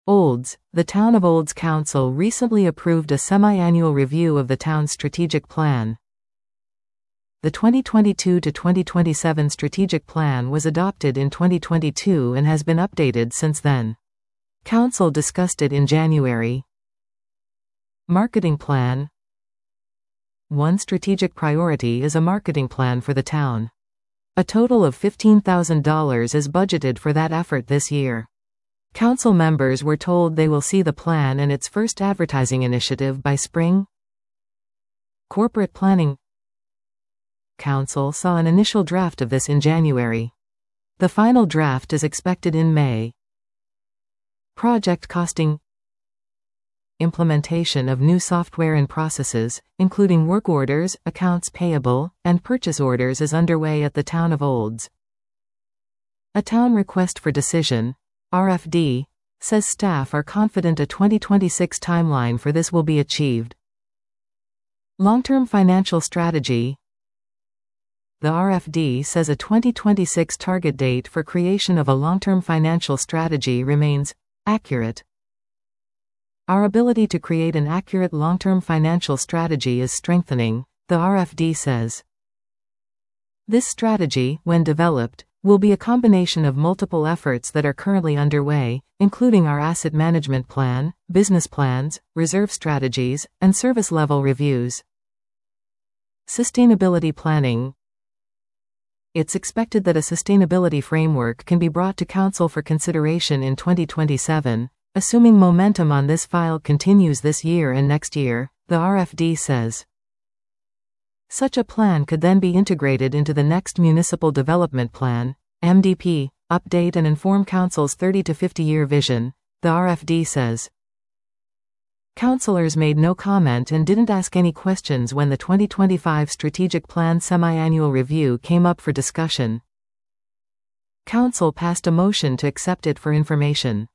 Olds. The Town of Olds Council recently approved a semi-annual review of the town's strategic plan. The 2022 to 2027 strategic plan was adopted in 2022 and has been updated since then. Council discussed it in January. Marketing plan. One strategic priority is a marketing plan for the town. A total of $15,000 is budgeted for that effort this year. Council members were told they will see the plan and its first advertising initiative by spring. Corporate planning. Council saw an initial draft of this in January. The final draft is expected in May. Project costing. Implementation of new software and processes, including work orders, accounts payable, and purchase orders, is underway at the Town of Olds. A town request for decision, RFD, says staff are confident a 2026 timeline for this will be achieved. Long-term financial strategy. The RFD says a 2026 target date for creation of a long-term financial strategy remains accurate. Our ability to create an accurate long-term financial strategy is strengthening, the RFD says. This strategy, when developed, will be a combination of multiple efforts that are currently underway, including our asset management plan, business plans, reserve strategies, and service level reviews. Sustainability planning. It's expected that a sustainability framework can be brought to Council for consideration in 2027, assuming momentum on this file continues this year and next year, the RFD says. Such a plan could then be integrated into the next Municipal Development Plan, MDP, update and inform Council's 30 to 50-year vision, the RFD says. Councilors made no comment and didn't ask any questions when the 2025 Strategic Plan Semi-Annual Review came up for discussion. Council passed a motion to accept it for information.